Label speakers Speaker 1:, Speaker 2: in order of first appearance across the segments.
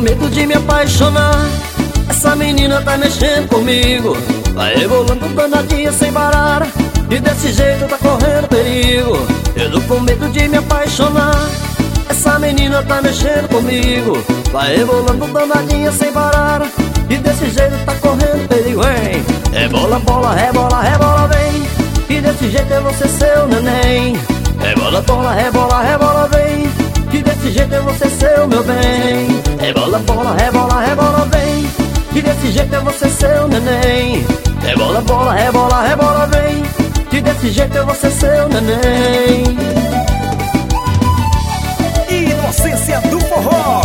Speaker 1: medo de me apaixonar. Essa menina tá mexendo comigo, vai rebolando danadinha sem parar, e desse jeito tá correndo perigo. Eu tô com medo de me apaixonar. Essa menina tá mexendo comigo, vai rebolando danadinha sem parar, e desse jeito tá correndo perigo, hein? Rebola, bola, rebola, rebola, vem, e desse jeito eu vou ser seu neném. Rebola, bola, rebola, rebola, vem, e desse jeito eu vou ser seu meu bem. Rebola, bola, rebola, rebola, vem, e desse jeito eu vou ser seu neném. Rebola, bola, rebola, rebola, vem, e desse jeito eu vou ser seu neném.
Speaker 2: Inocência do Forró.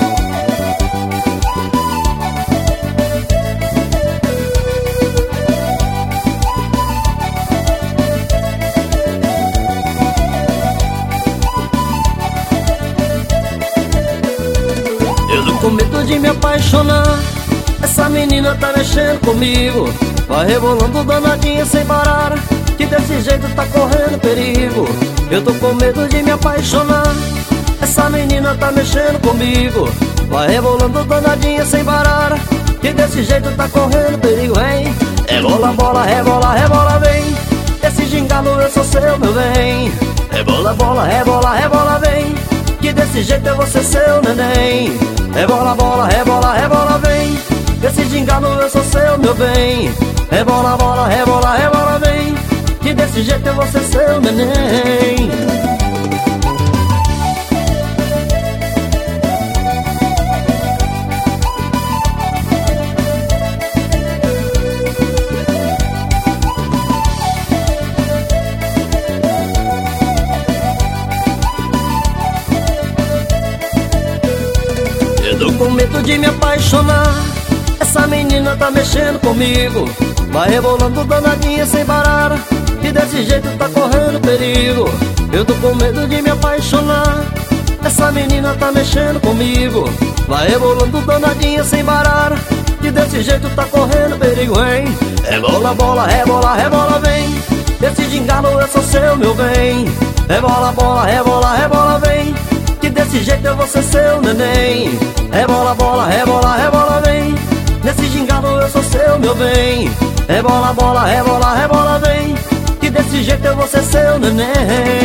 Speaker 1: Eu tô com medo de me apaixonar. Essa menina tá mexendo comigo, vai rebolando danadinha sem parar, que desse jeito tá correndo perigo. Eu tô com medo de me apaixonar. Essa menina tá mexendo comigo, vai rebolando danadinha sem parar, que desse jeito tá correndo perigo, hein? Rebola, bola, rebola, rebola, vem, esse gingado eu sou seu, meu bem. Rebola, bola, rebola, rebola, vem, que desse jeito eu vou ser seu neném. Rebola, bola, rebola, rebola, vem, desse gingado eu sou seu, meu bem. Rebola, bola, rebola, rebola, vem, que desse jeito eu vou ser seu neném. Eu tô com medo de me apaixonar. Essa menina tá mexendo comigo, vai rebolando danadinha sem parar, e desse jeito tá correndo perigo. Eu tô com medo de me apaixonar. Essa menina tá mexendo comigo, vai rebolando danadinha sem parar, e desse jeito tá correndo perigo, hein? Rebola, bola, rebola, rebola, vem, desse gingado eu sou seu, meu bem. Rebola, bola, rebola, rebola, vem, que desse jeito eu vou ser seu neném. Rebola, bola, rebola, rebola, vem, nesse gingado eu sou seu, meu bem. Rebola, bola, rebola, rebola, vem, que desse jeito eu vou ser seu neném.